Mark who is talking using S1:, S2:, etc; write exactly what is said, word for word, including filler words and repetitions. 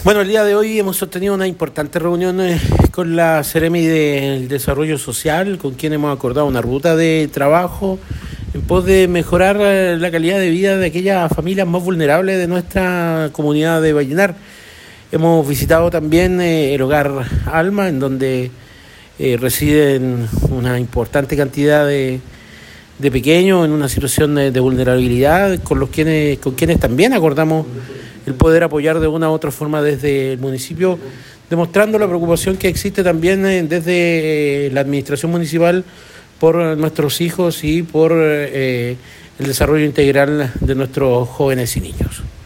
S1: Bueno, el día de hoy hemos sostenido una importante reunión eh, con la Seremi del Desarrollo Social, con quien hemos acordado una ruta de trabajo en pos de mejorar eh, la calidad de vida de aquellas familias más vulnerables de nuestra comunidad de Vallenar. Hemos visitado también eh, el Hogar Alma, en donde eh, residen una importante cantidad de, de pequeños en una situación de, de vulnerabilidad, con los quienes, con quienes también acordamos el poder apoyar de una u otra forma desde el municipio, demostrando la preocupación que existe también eh, desde eh, la administración municipal por nuestros hijos y por eh, el desarrollo integral de nuestros jóvenes y niños.